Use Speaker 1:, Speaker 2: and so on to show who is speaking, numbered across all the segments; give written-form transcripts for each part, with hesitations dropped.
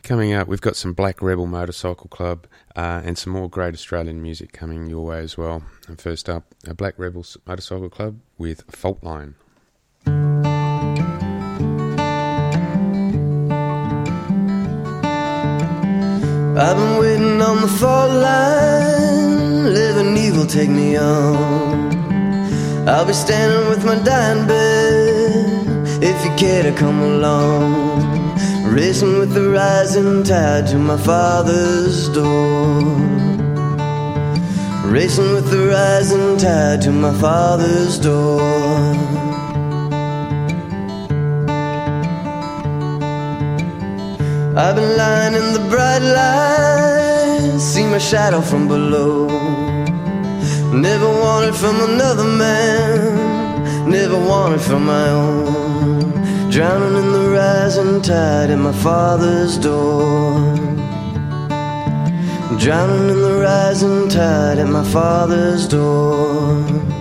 Speaker 1: Coming up, we've got some Black Rebel Motorcycle Club and some more great Australian music coming your way as well. And first up, a Black Rebel Motorcycle Club with Fault Line.
Speaker 2: I've been waiting on the fault line, living evil take me on. I'll be standing with my dying bed, if you care to come along. Racing with the rising tide to my father's door. Racing with the rising tide to my father's door. I've been lying in the bright light, see my shadow from below. Never wanted from another man, never wanted from my own. Drowning in the rising tide at my father's door. Drowning in the rising tide at my father's door.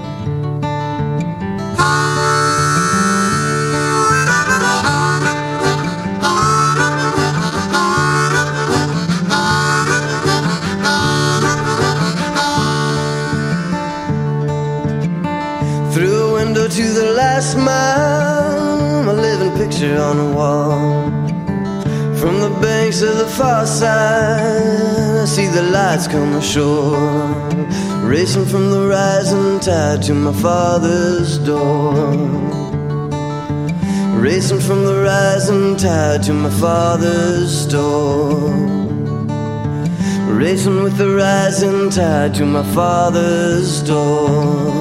Speaker 2: Through a window to the last mile, a living picture on the wall. From the banks of the far side, I see the lights come ashore. Racing from the rising tide to my father's door. Racing from the rising tide to my father's door. Racing with the rising tide to my father's door.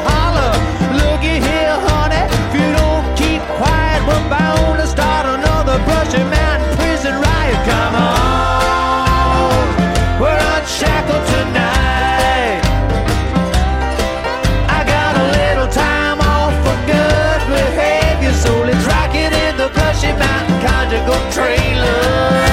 Speaker 3: holler. Looky here, honey, if you don't keep quiet, we're bound to start another Brushy Mountain prison riot. Come on, we're unshackled tonight. I got a little time off for good behavior, so let's rock it in the Brushy Mountain conjugal trailer.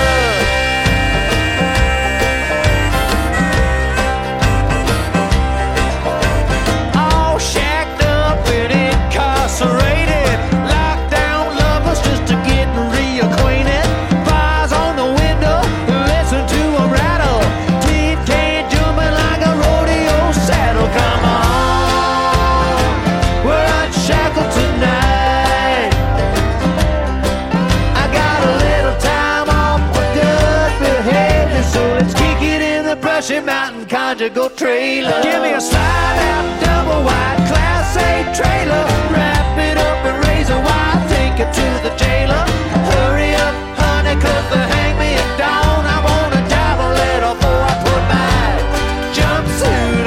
Speaker 3: Brushy Mountain conjugal trailer. Give me a slide out double wide Class A trailer. Wrap it up and razor wire, take it to the jailer. Hurry up, honey, 'cause they hang me at dawn. I wanna dive a little before I put my jumpsuit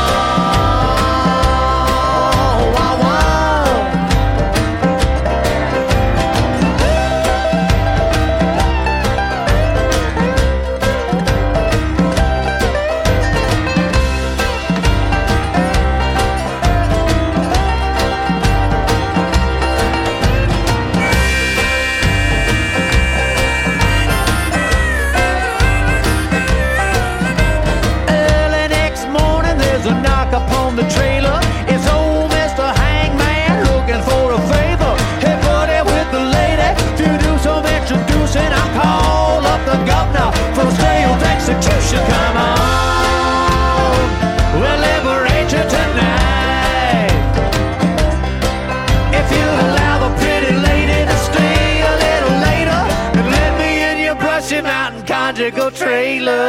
Speaker 3: on. Wow, wow. Upon the trailer, it's old Mr. Hangman looking for a favor. Hey buddy with the lady, to do some introducing, I call up the governor for sales execution. Come on, we'll liberate you tonight. If you allow the pretty lady to stay a little later, and let me in your Brushy Mountain conjugal trailer.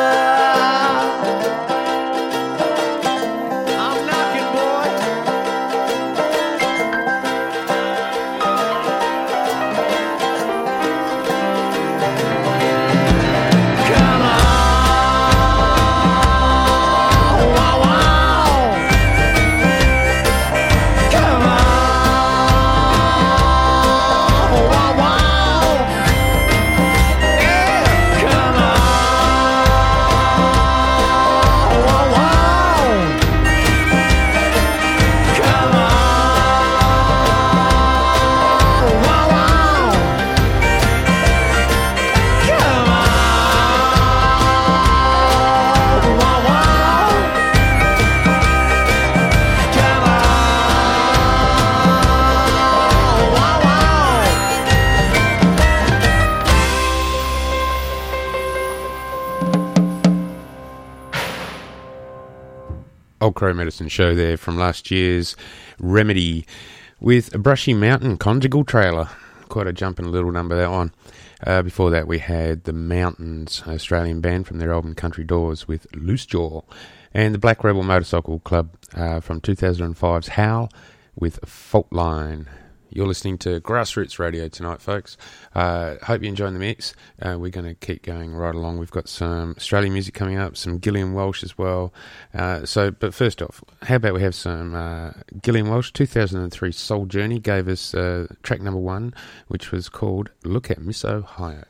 Speaker 1: Old Crow Medicine Show there from last year's Remedy with a Brushy Mountain conjugal trailer. Quite a jumping little number, that one. Before that we had the Mountains, an Australian band from their album Country Doors with Loose Jaw, and the Black Rebel Motorcycle Club from 2005's Howl with Fault Line. You're listening to Grassroots Radio tonight, folks. Hope you're enjoying the mix. We're going to keep going right along. We've got some Australian music coming up, some Gillian Welch as well. But first off, how about we have some Gillian Welch. 2003 Soul Journey gave us track number 1, which was called Look at Miss Ohio.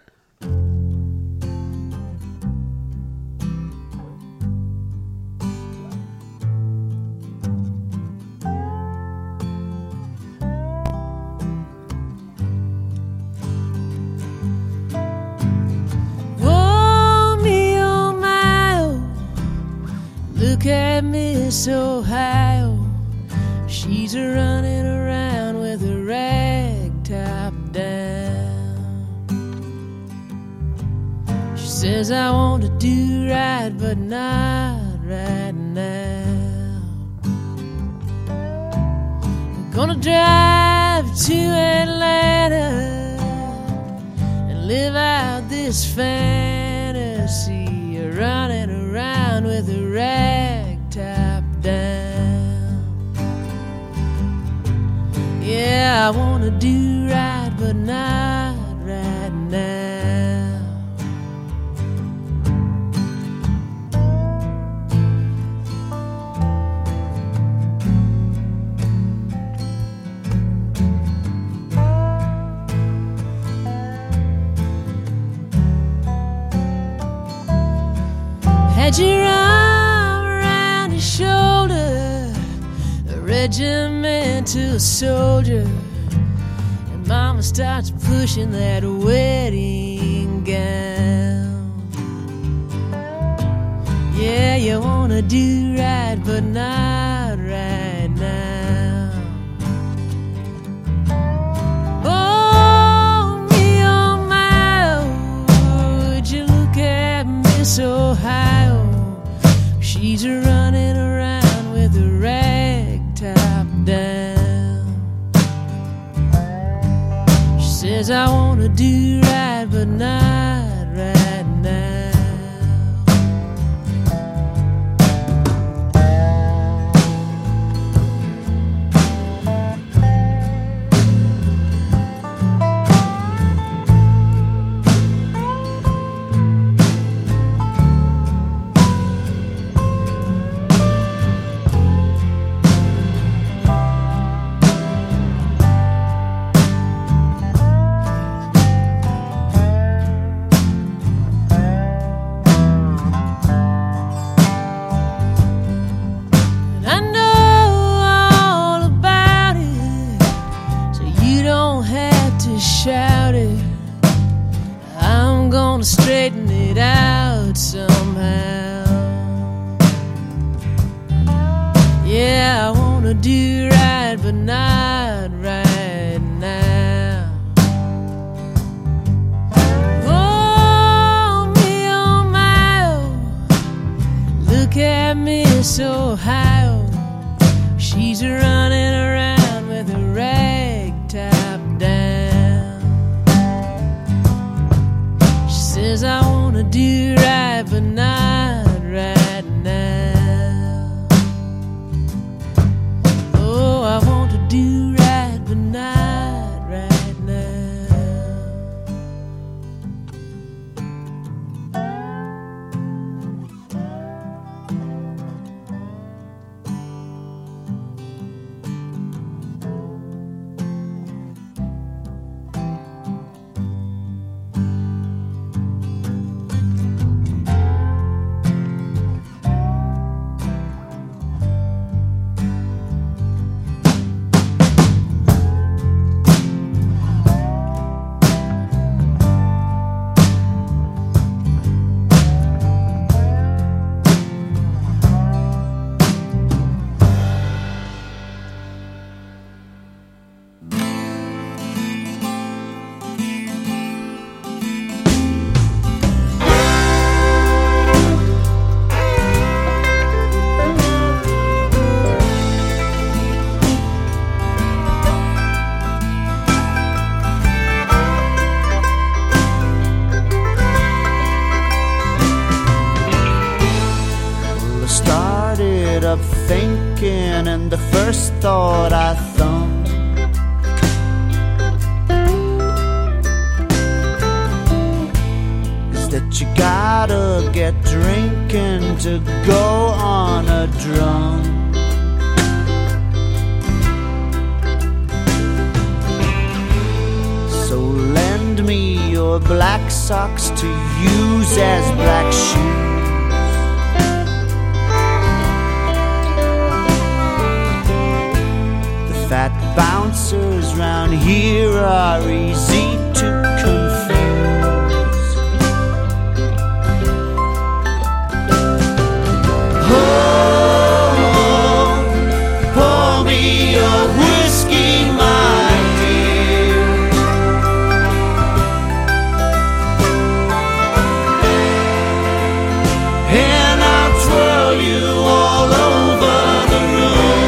Speaker 4: Look at Miss Ohio, she's running around with her rag top down. She says, I want to do right, but not right now. I'm gonna drive to Atlanta and live out this fantasy, running around with a rag top down. Yeah, I wanna do right, but not right now. Put your arm around his shoulder, a regimental soldier, and Mama starts pushing that wedding gown. Yeah, you wanna do right, but not right now. Oh, me, oh my, oh, would you look at Miss Ohio? She's running around with a rag top down. She says, I wanna do right, but not right now. Shout it, I'm gonna straighten it out somehow. Yeah, I wanna do right, but not right now. Oh, me, oh my, oh, look at Miss Ohio. She's running around with a rag top down. Says I wanna do right, but not right now. Oh, I want to do right, but not right now.
Speaker 5: Up thinking, and the first thought I thumbed is that you gotta get drinking to go on a drum. So lend me your black socks to use as black shoes. Fat bouncers round here are easy to confuse. Oh, pour me a whiskey, my dear, and I'll twirl you all over the room.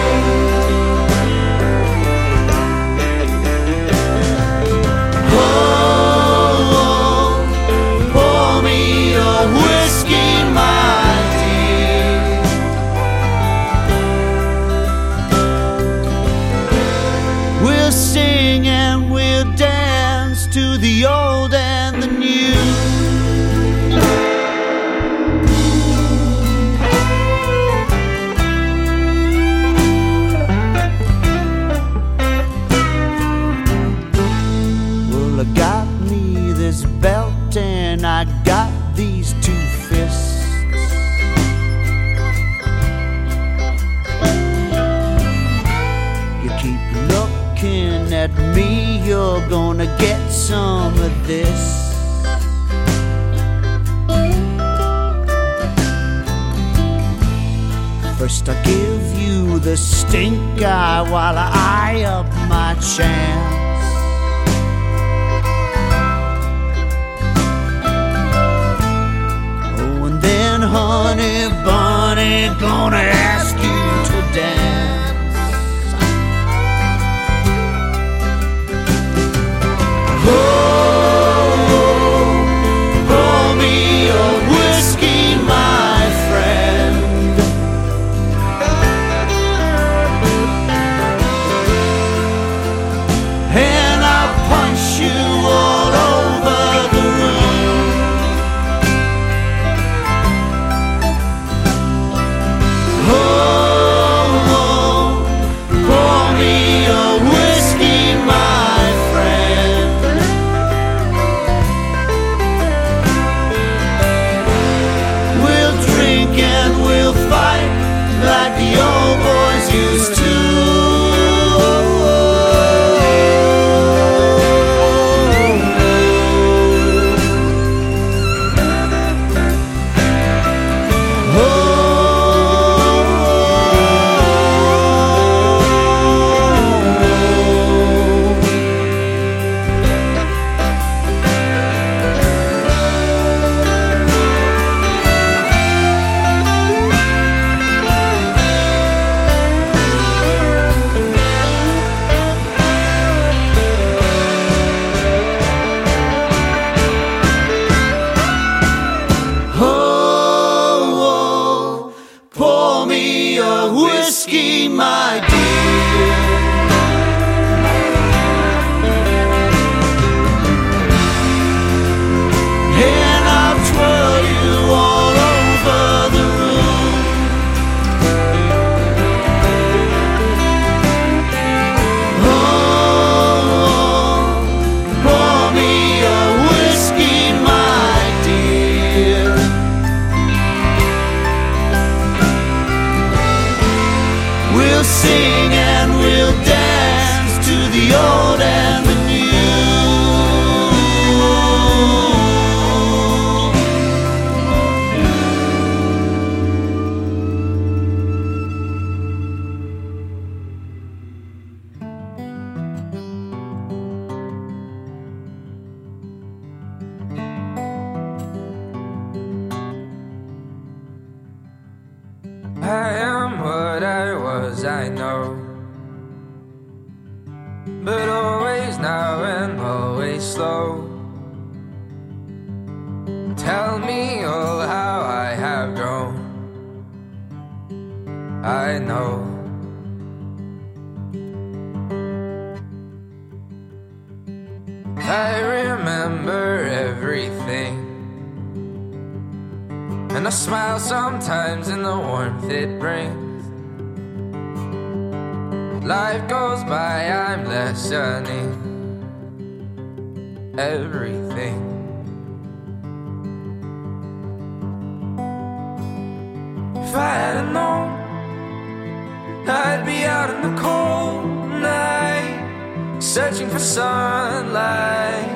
Speaker 5: To the old and the new. Well, I got me this belt and I got these two fists. at me, you're gonna get some of this. First I give you the stink eye while I eye up my chance. Oh, and then honey bunny gonna ask you to dance. Oh, pour me a whiskey, my friend. And I'll punch you all over the room. Oh, pour me a whiskey, my friend. We'll drink and we'll fight like the old boys used to. Oh, pour me a whiskey, my dear. And I'll twirl you all over the room. Oh, pour me a whiskey, my dear. We'll sing and we'll dance to the old and the new.
Speaker 6: I am what I was, I know, but always now and always slow. Tell me all how I have grown. I know. I remember everything, and I smile sometimes in the warmth it brings. Life goes by, I'm lessening everything. If I had known I'd be out in the cold night, searching for sunlight.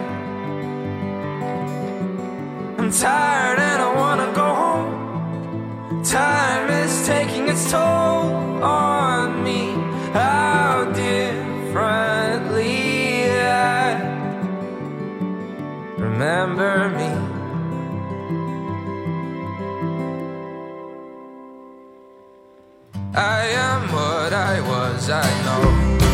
Speaker 6: I'm tired and I wanna go home. Time is taking its toll on me. How differently I remember me. I am what I was, I know,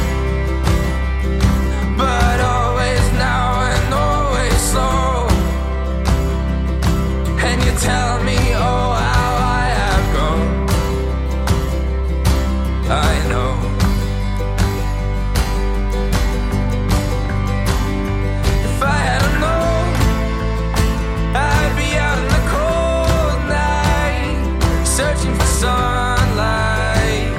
Speaker 6: but always now and always slow. And you tell me, oh, how I have grown. I know. If I had known I'd be out in the cold night, searching for sunlight.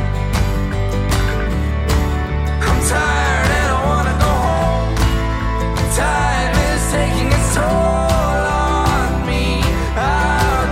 Speaker 6: I'm tired and I wanna go home. Time is taking its toll on me. How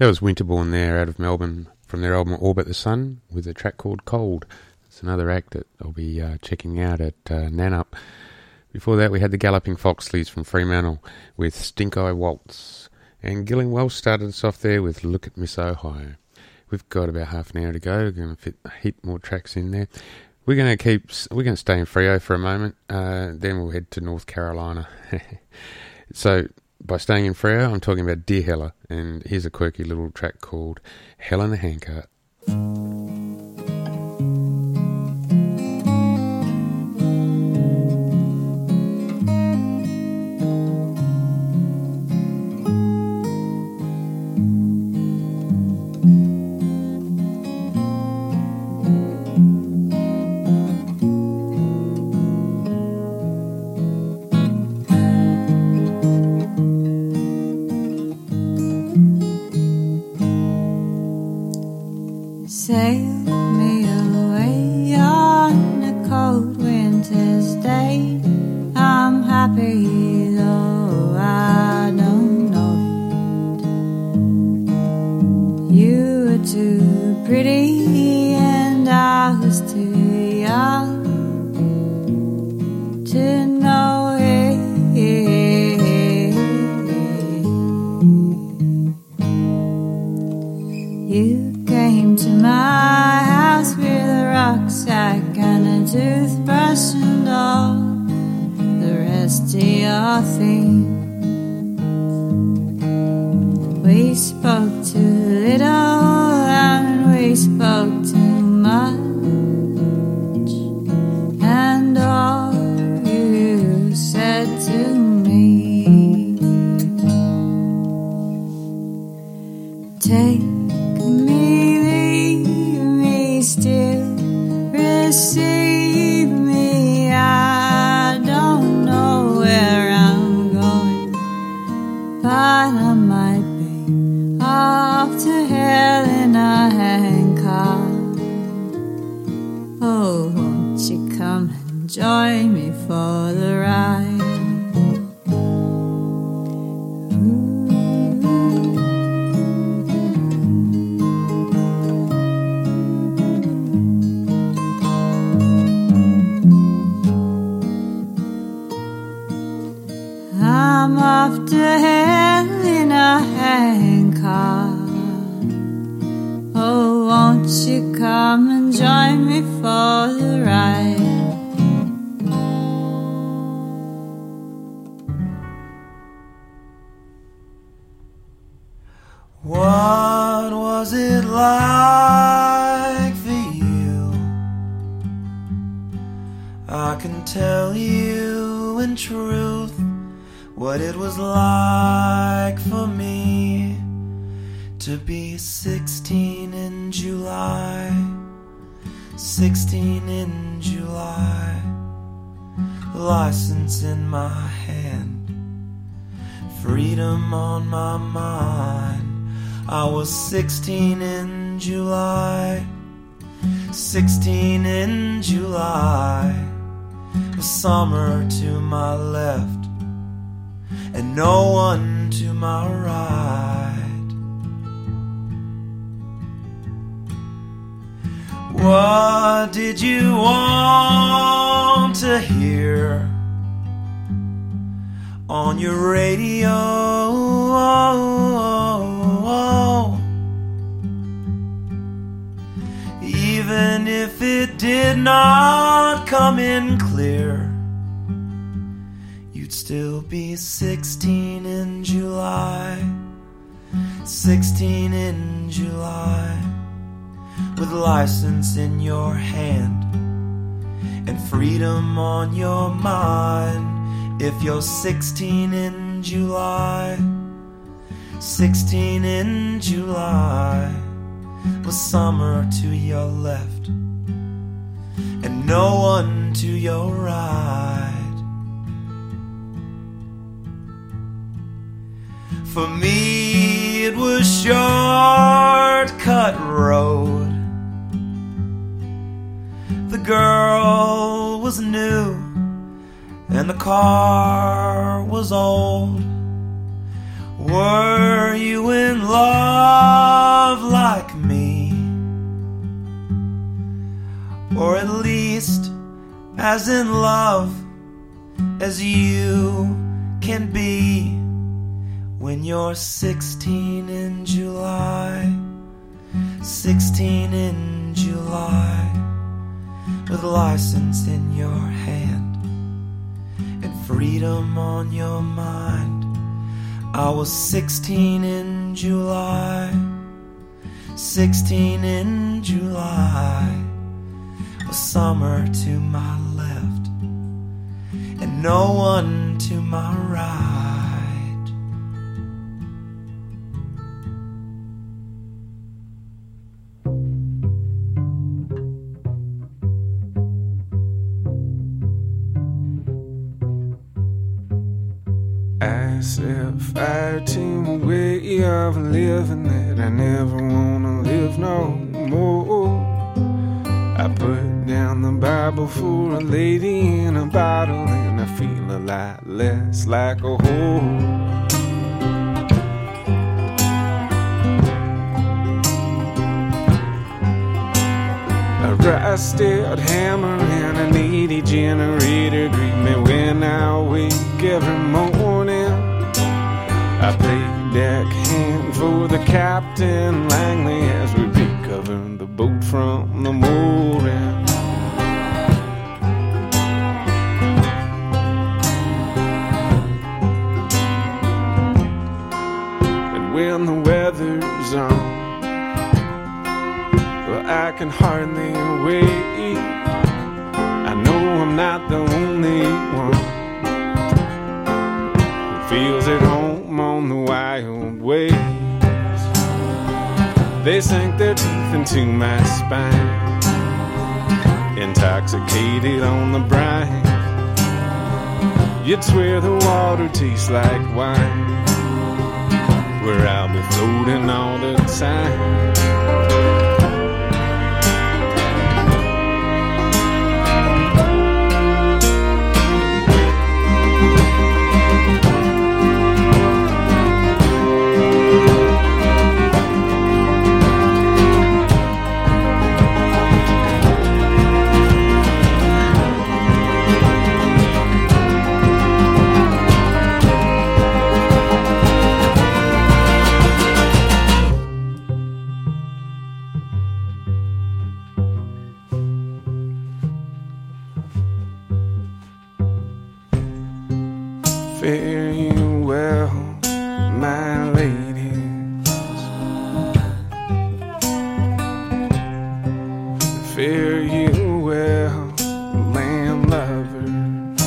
Speaker 1: That was Winterbourne there out of Melbourne from their album Orbit the Sun with a track called Cold. It's another act that I'll be checking out at Nanup. Before that we had the Galloping Foxleys from Fremantle with Stink Eye Waltz. And Gillian Welsh started us off there with Look at Miss Ohio. We've got about half an hour to go. We're going to fit a heap more tracks in there. We're going to stay in Freo for a moment. Then we'll head to North Carolina. So by staying in Freo, I'm talking about Dear Hella, and here's a quirky little track called Hell in a Handcart.
Speaker 5: What was it like for you? I can tell you in truth what it was like for me to be 16 in July, 16 in July, license in my hand, freedom on my mind. I was 16 in July, 16 in July, with summer to my left and no one to my right. What did you want to hear on your radio? Even if it did not come in clear, you'd still be 16 in July, 16 in July, with license in your hand and freedom on your mind. If you're 16 in July, 16 in July, with summer to your left and no one to your right. For me it was shortcut road. The girl was new and the car was old. Were you in love like me? Or at least as in love as you can be when you're 16 in July, 16 in July, with license in your hand and freedom on your mind. I was 16 in July, 16 in July, with summer to my left and no one to my right.
Speaker 6: As if I had a way of living that I never wanna live no more. I put down the Bible for a lady in a bottle, and I feel a lot less like a whore. A rusted hammer and a needy generator greet me when I wake every morning. I play deckhand for the Captain Langley as we recover the boat from the mooring. And when the weather's on, well, I can hardly wait. I know I'm not the only one who feels at home on the wild waves. They sink their teeth into my spine, intoxicated on the brine. You'd swear the water tastes like wine, where I'll be floating all the time. Fare you well, my ladies. Fare you well, land lovers.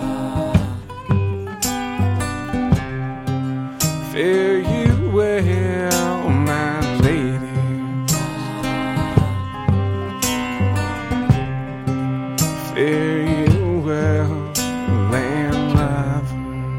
Speaker 6: Fare you well, my ladies. Fare you well, land lovers.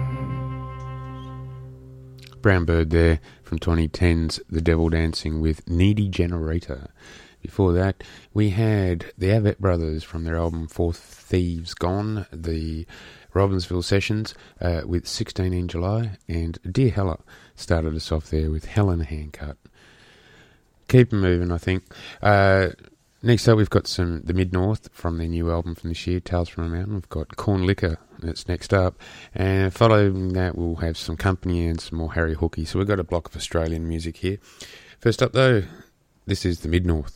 Speaker 1: Brown Bird there from 2010's The Devil Dancing with Needy Generator. Before that, we had the Avett Brothers from their album Four Thieves Gone, the Robbinsville Sessions with 16 in July, and Dear Hella started us off there with Helen Handcut. Keep 'em moving, I think. Next up, we've got the Mid-North from their new album from this year, Tales from a Mountain. We've got Corn Liquor that's next up. And following that, we'll have some Company and some more Harry Hookey. So we've got a block of Australian music here. First up, though, this is the Mid-North.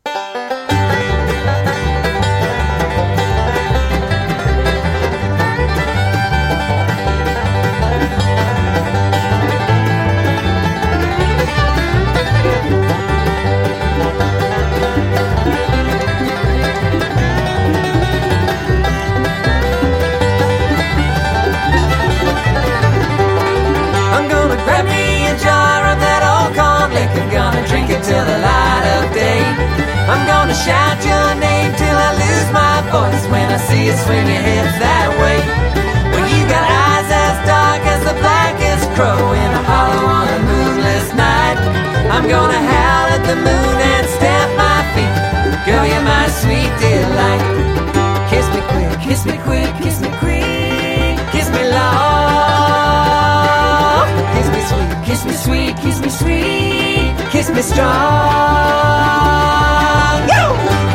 Speaker 7: Till the light of day, I'm gonna shout your name till I lose my voice when I see you swing your hips that way. When you got eyes as dark as the blackest crow in a hollow on a moonless night, I'm gonna howl at the moon and stamp my feet. Girl, you're my sweet delight. Kiss me quick, kiss me quick, kiss me quick, kiss me long, kiss me sweet. strong. Yo!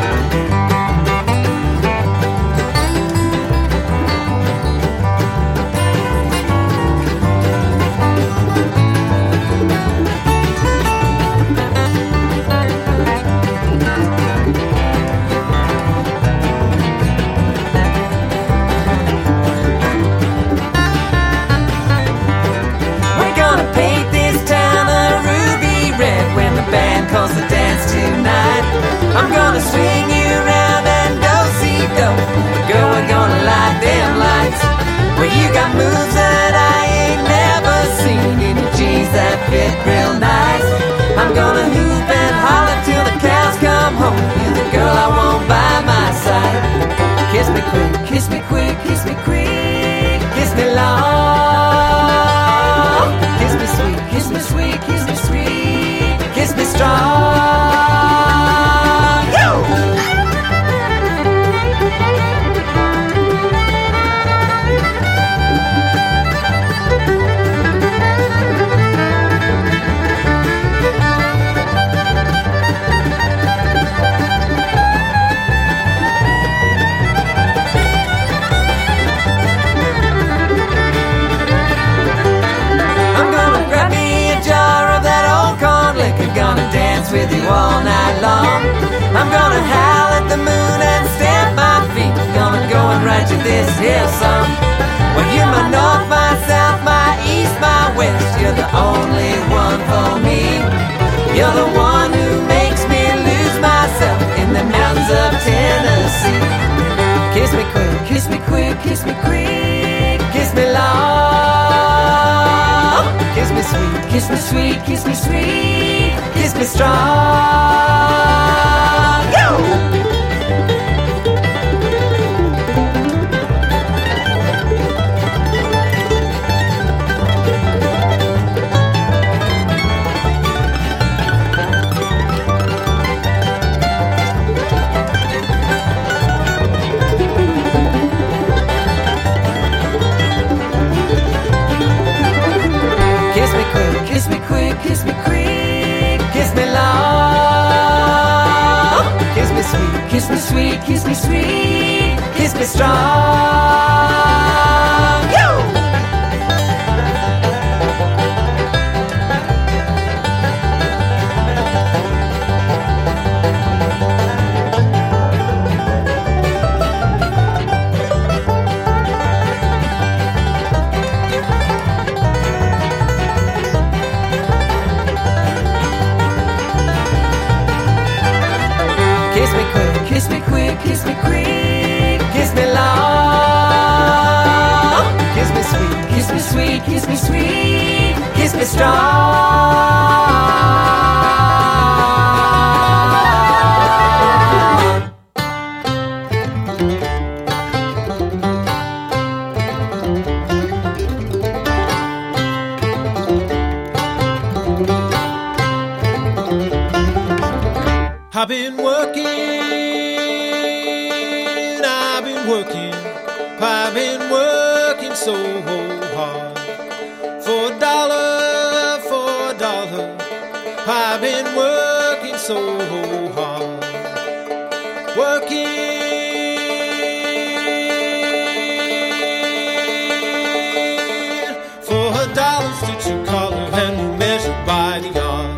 Speaker 7: Calls the dance tonight. I'm gonna swing you around and do-si-do. Girl, we're gonna light them lights. Well, you got moves that I ain't never seen in your jeans that fit real nice. I'm gonna hoop and holler till the cows come home. You're the girl I want by my side. Kiss me quick, kiss me quick, kiss me quick, kiss me long. Kiss me sweet, kiss me sweet, kiss me sweet, kiss me strong. Yo! Gonna dance with you all night long. I'm gonna howl at the moon and stamp my feet. Gonna go and write you this here song. Well, you're my north, my south, my east, my west. You're the only one for me. You're the one who makes me lose myself in the mountains of Tennessee. Kiss me quick, kiss me quick, kiss me quick, kiss me long. Kiss me sweet, kiss me sweet, kiss me sweet, kiss me strong. Yo! Kiss me quick, kiss me quick, kiss me quick, kiss me long. Kiss me sweet, kiss me sweet, kiss me sweet, kiss me strong. Yo! Kiss me quick, kiss me quick, kiss me quick, kiss me long. Kiss me sweet, kiss me sweet, kiss me sweet, kiss me strong.
Speaker 3: I've been working, I've been working so hard. For a dollar, I've been working so hard. Working for $1 stitch of color and we'll measure by the yard.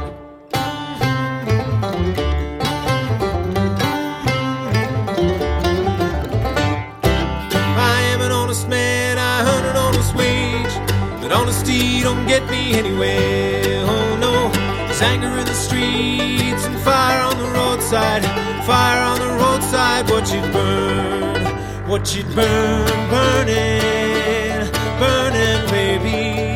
Speaker 3: Honesty don't get me anywhere, oh no. There's anger in the streets and fire on the roadside. Fire on the roadside, what you'd burn, burning, burning, baby,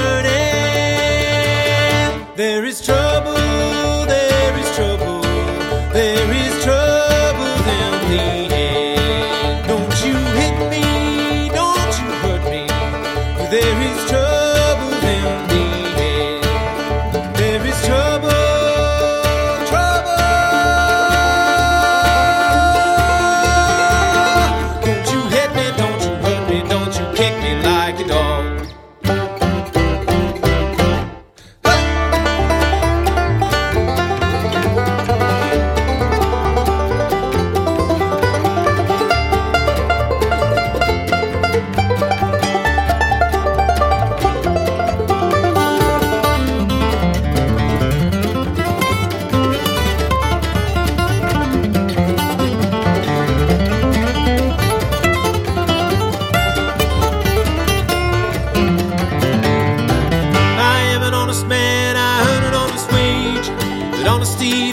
Speaker 3: burning. There is trouble, there is trouble, there is trouble in the air. Don't you hit me, don't you hurt me. There is trouble in the air. There is trouble, trouble. Don't you hit me, don't you hurt me, don't you kick me like a dog.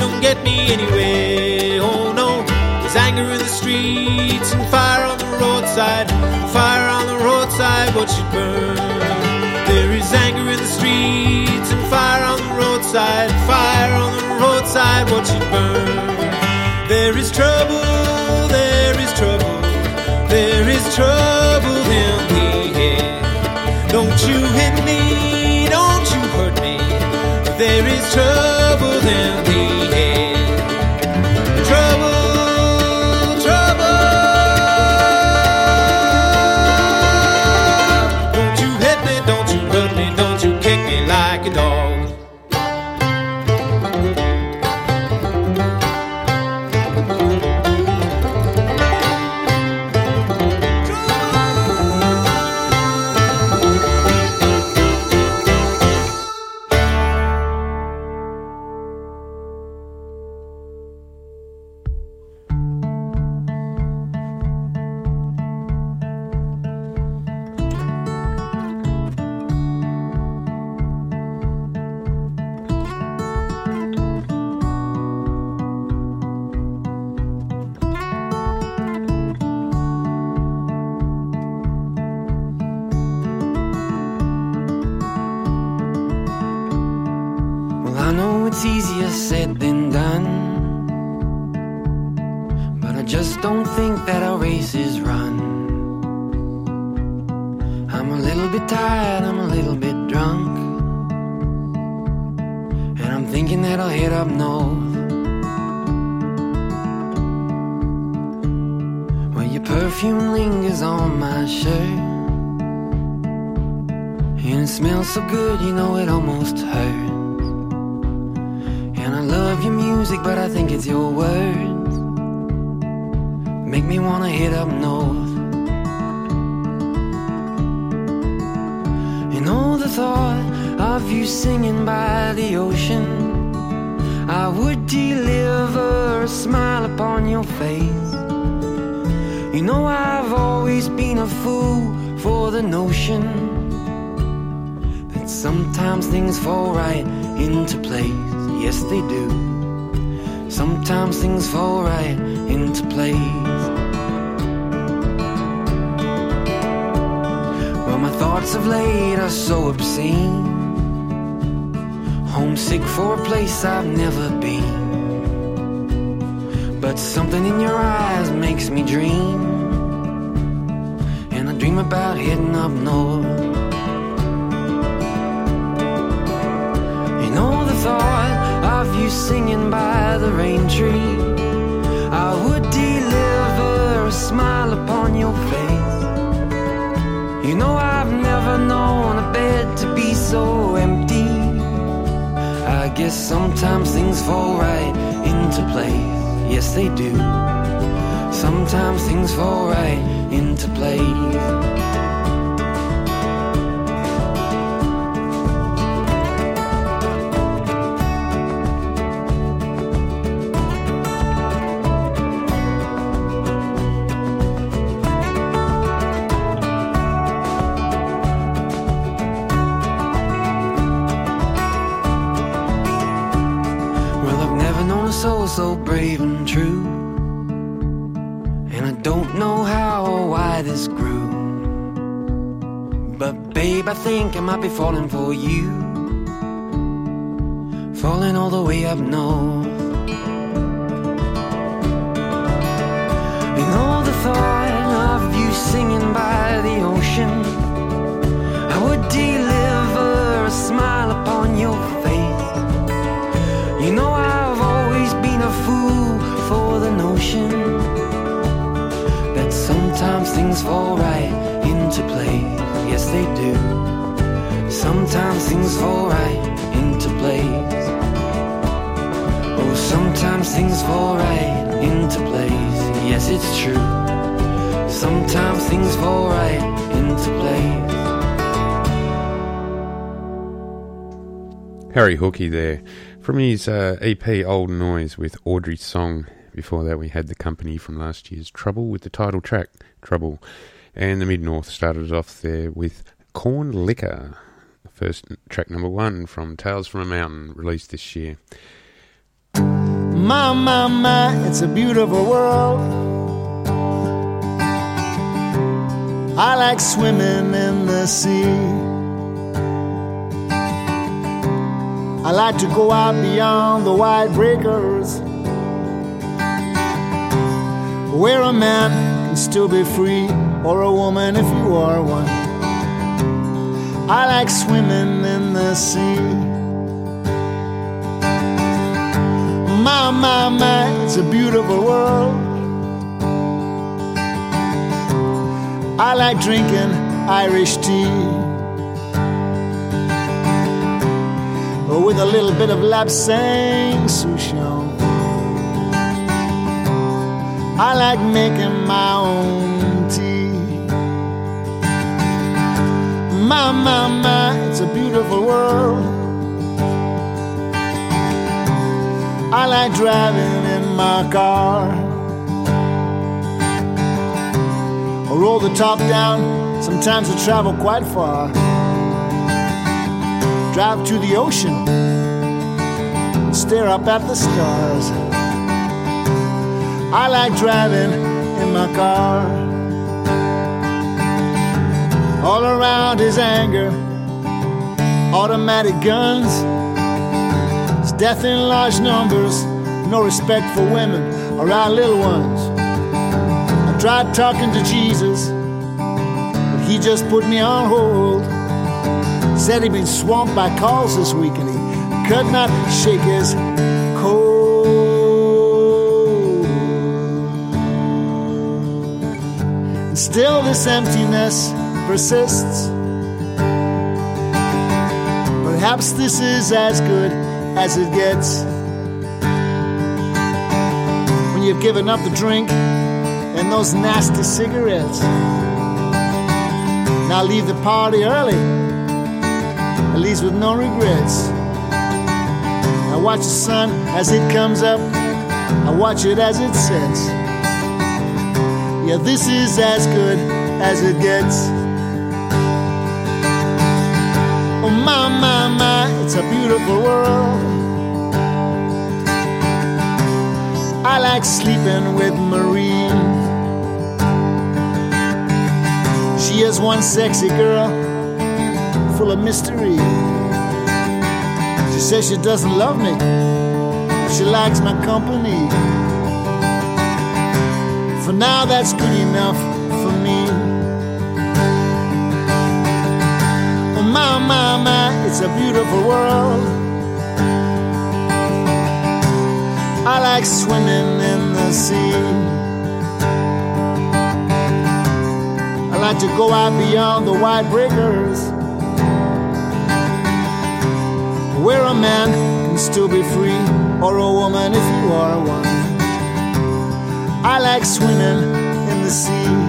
Speaker 8: don't get me anyway. Oh no, there's anger in the streets and fire on the roadside. Fire on the roadside, what should burn? There is anger in the streets and fire on the roadside. Fire on the roadside, what should burn? There is trouble, there is trouble, there is trouble in the air. Don't you hit me, don't you hurt me. There is trouble in the air. Trouble, trouble. Don't you hit me, don't you hurt me, don't you kick me like a dog.
Speaker 2: I know it's easier said than done, but I just don't think that our race is run. I'm a little bit tired, I'm a little bit drunk, and I'm thinking that I'll head up north, where your perfume lingers on my shirt, and it smells so good, you know it almost hurts. And I love your music, but I think it's your words make me wanna head up north. And all the thought of you singing by the ocean, I would deliver a smile upon your face. You know I've always been a fool for the notion that sometimes things fall right into place. Yes, they do. Sometimes things fall right into place. Well, my thoughts of late are so obscene, homesick for a place I've never been, but something in your eyes makes me dream, and I dream about heading up north. You know the thought of you singing by the rain tree, I would deliver a smile upon your face. You know I've never known a bed to be so empty. I guess sometimes things fall right into place. Yes, they do. Sometimes things fall right into place. So brave and true, and I don't know how or why this grew, but babe, I think I might be falling for you, falling all the way up north. You know the thought of you singing by the ocean, I would deliver a smile upon your face. You know I've always been a fool for the notion that sometimes things fall right into place. Yes, they do. Sometimes things fall right into place. Oh, sometimes things fall right into place. Yes, it's true. Sometimes things fall right into place.
Speaker 1: Harry Hookey there, from his EP Old Noise with Audrey's Song. Before that we had The Company from last year's Trouble with the title track, Trouble. And the Mid-North started off there with Corn Liquor, the first track number 1 from Tales from a Mountain, released this year.
Speaker 9: My, it's a beautiful world. I like swimming in the sea. I like to go out beyond the wide breakers, where a man can still be free, or a woman if you are one. I like swimming in the sea. My, it's a beautiful world. I like drinking Irish tea with a little bit of Lapsang Souchong. I like making my own tea. My, it's a beautiful world. I like driving in my car. I roll the top down, sometimes I travel quite far. Drive to the ocean and stare up at the stars. I like driving in my car. All around is anger, automatic guns, it's death in large numbers, no respect for women or our little ones. I tried talking to Jesus, but he just put me on hold. Said he'd been swamped by calls this week and he could not shake his cold. And still this emptiness persists. Perhaps this is as good as it gets. When you've given up the drink and those nasty cigarettes. Now leave the party early, at least with no regrets. I watch the sun as it comes up, I watch it as it sets. Yeah, this is as good as it gets. Oh my, it's a beautiful world. I like sleeping with Marie. She is one sexy girl, full of mystery. She says she doesn't love me, but she likes my company. For now that's good enough for me. Oh my, it's a beautiful world. I like swimming in the sea. I like to go out beyond the wide breakers, where a man can still be free, or a woman if you are one. I like swimming in the sea.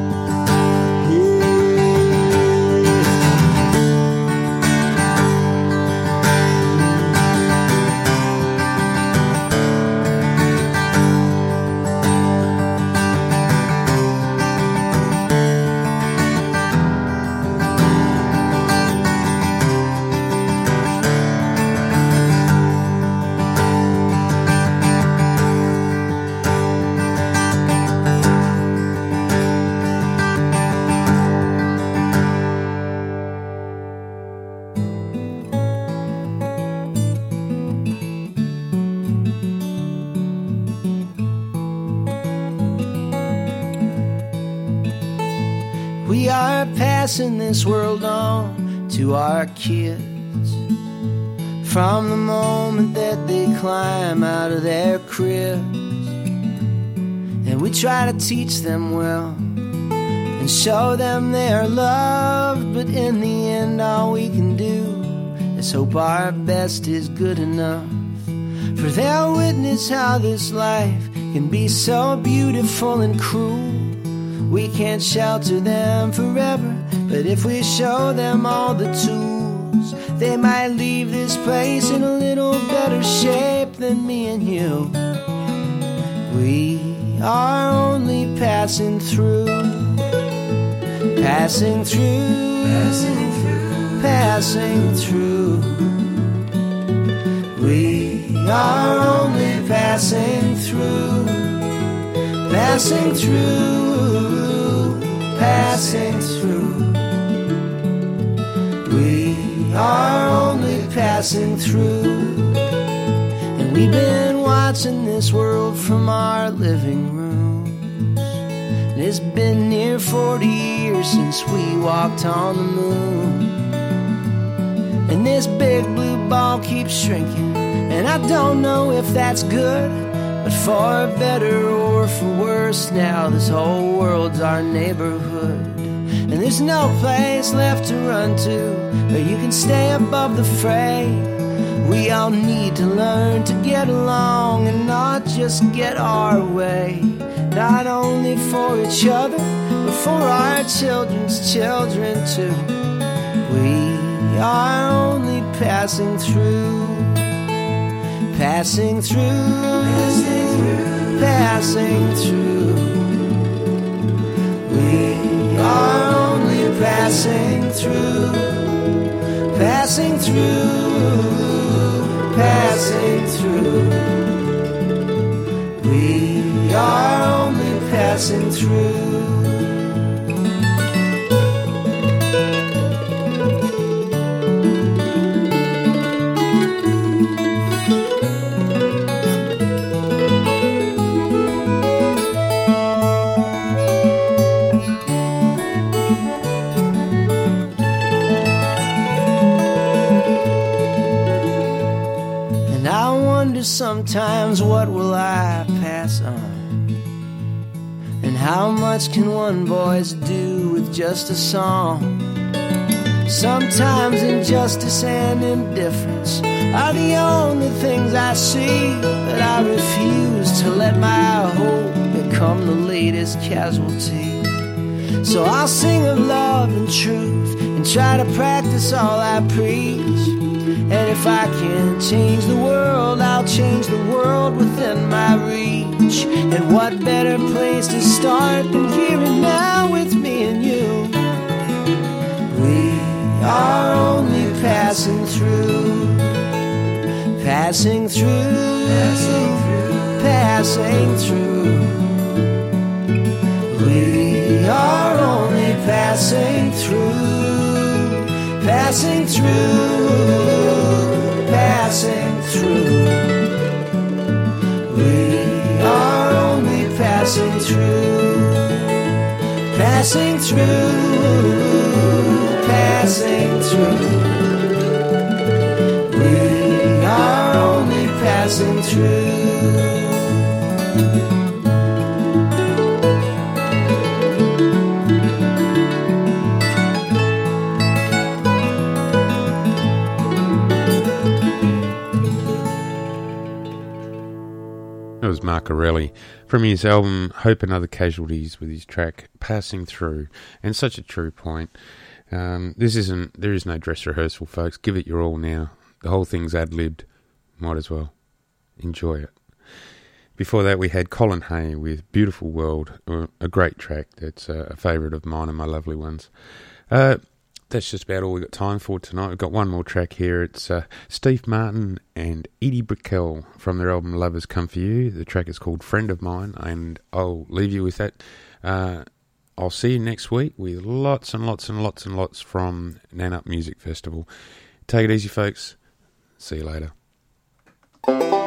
Speaker 3: We are passing this world on to our kids. From the moment that they climb out of their cribs, and we try to teach them well and show them they are loved. But in the end all we can do is hope our best is good enough, for they'll witness how this life can be so beautiful and cruel. We can't shelter them forever, but if we show them all the tools, they might leave this place in a little better shape than me and you. We are only passing through, passing through, passing through, passing through. We are only
Speaker 2: passing through, passing through, passing through. We are only passing through. And we've been watching this world from our living rooms. And it's been near 40 years since we walked on the moon. And this big blue ball keeps shrinking, and I don't know if that's good, but for better or for worse, now this whole world's our neighborhood. And there's no place left to run to where you can stay above the fray. We all need to learn to get along and not just get our way. Not only for each other, but for our children's children too. We are only passing through, passing through, passing through. We are only passing through, passing through, passing through. We are only passing through. Sometimes what will I pass on? And how much can one voice do with just a song? Sometimes injustice and indifference are the only things I see, but I refuse to let my hope become the latest casualty. So I'll sing of love and truth and try to practice all I preach. And if I can change the world, I'll change the world within my reach. And what better place to start than here and now with me and you? We are only passing through, passing through, passing through. We are only passing through, passing through, passing through. We are only passing through, passing through, passing through. We are only passing through.
Speaker 1: That was Mark Corelli from his album Hope and Other Casualties with his track Passing Through. And such a true point. There is no dress rehearsal, folks. Give it your all now. The whole thing's ad-libbed. Might as well. Enjoy it. Before that we had Colin Hay with Beautiful World, a great track that's a favourite of mine and my lovely ones. That's just about all we've got time for tonight. We've got one more track here. It's Steve Martin and Edie Brickell from their album Lovers Come For You. The track is called Friend of Mine, and I'll leave you with that. I'll see you next week with lots and lots and lots and lots from Nan Up Music Festival. Take it easy, folks. See you later.